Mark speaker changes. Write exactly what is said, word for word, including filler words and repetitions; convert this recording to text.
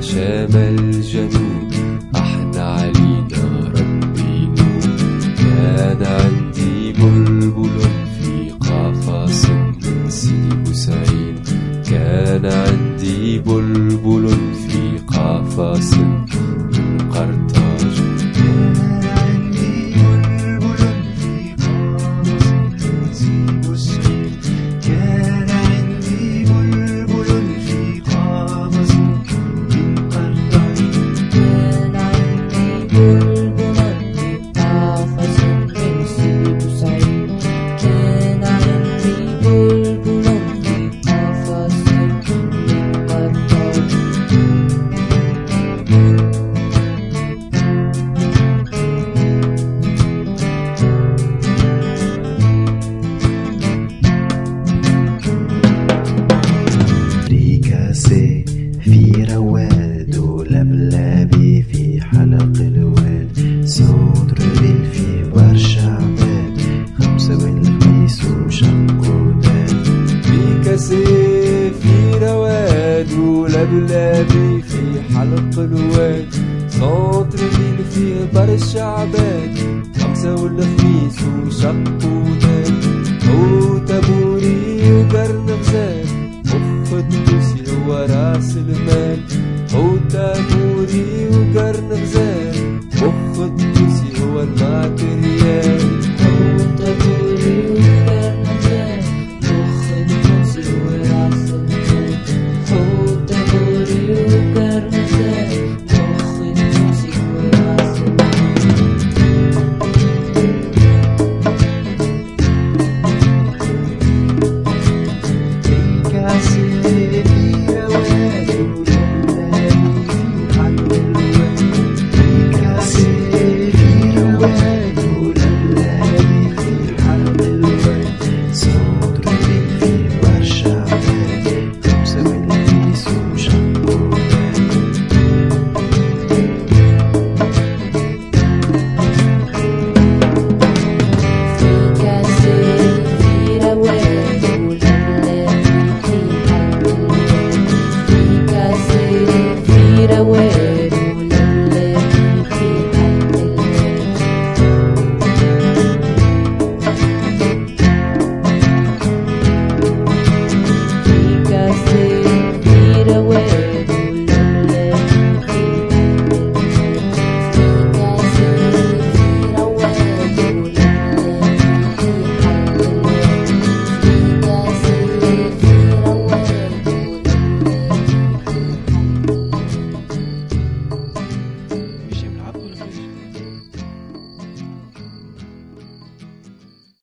Speaker 1: شمال جنوب احنا علينا ربي نور. كان عندي بلبل في قفص من سيدي بوسعيد، كان عندي بلبل في قفص من قرطاج.
Speaker 2: كان عندي بلبل في قفص من سيدي بوسعيد، كان عندي بلبل في قفص من قرطاج.
Speaker 3: كان عندي بلبل في قفص من سيدي بوسعيد، كان عندي بلبل في قفص من قرطاج.
Speaker 2: ريكاسي في رواد ولبلبي في حلق الواد، صوت ربيل في برشا عباد، خمسة والخميس وشق وداد.
Speaker 1: ريكاسي في رواد ولبلبي في حلق الواد، صوت رجيل في برشا عباد، خمسة والخميس وشق وداد. هو تبوري وقرن غزال، مخ الدوسي هو راس المال. هو تبوري وقرن غزال،